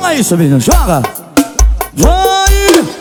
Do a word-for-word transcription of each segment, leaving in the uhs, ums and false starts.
Joga isso, menino, joga. Vai.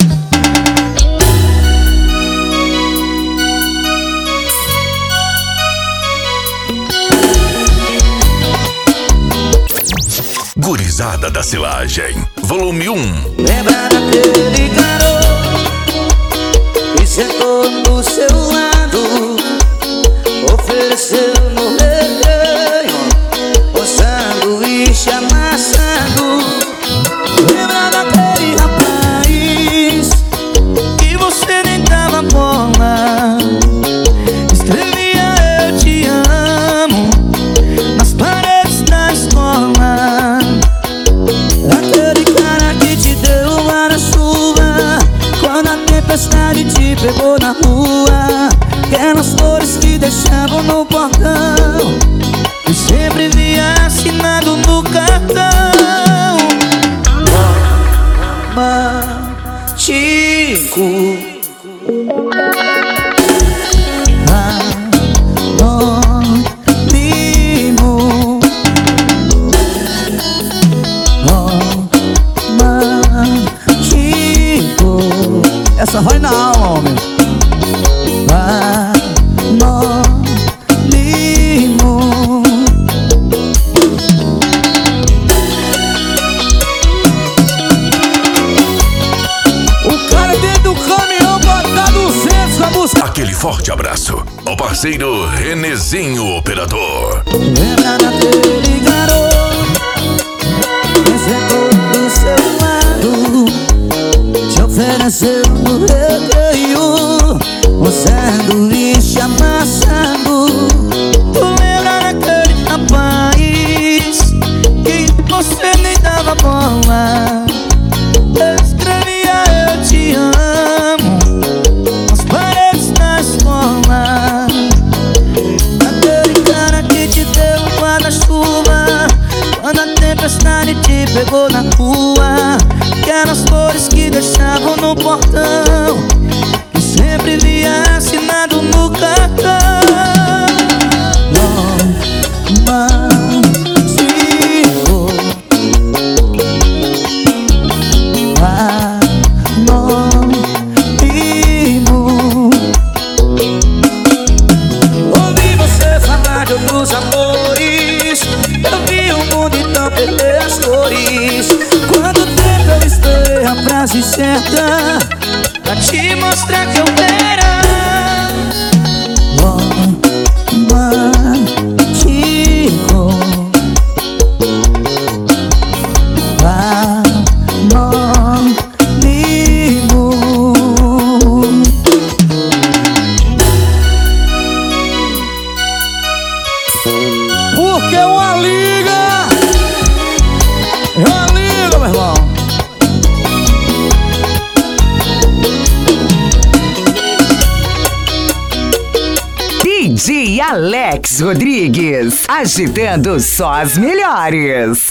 Gurizada da Silagem, volume um. Lembra daquele garoto que sentou do seu lado, ofereceu no recreio um sanduíche amassado. Lembra daquele rapaz que você nem dava bola, escrevia eu te amo nas paredes da escola. Aquele cara que te deu um guarda-chuva quando a tempestade te pegou na rua. Aquelas flores que deixavam no portão e sempre via assinado no cartão: Romântico, anônimo, romântico. Essa vai na alma, homem. Anônimo. O cara dentro do caminhão bota duzentos com a música. Aquele forte abraço ao parceiro Renezinho Operador. Lembra daquele garoto que sentou do seu lado, te ofereceu no recreio um sanduíche amassado. Tu lembra daquele rapaz que você nem dava bola, escrevia eu te amo nas paredes da escola. Aquele cara que te deu um guarda-chuva quando a tempestade te pegou na rua. Aquelas flores que deixavam no portão e sempre via assinado no cartão: Romântico, anônimo. Ouvi você falar de outros amores, eu vi o mundo então perder as cores. Quanto tempo eu esperei a frase certa pra te mostrar que eu era romântico, anônimo. Porque uma liga é uma liga, meu irmão. D J Alex Rodrigues, agitando só as melhores.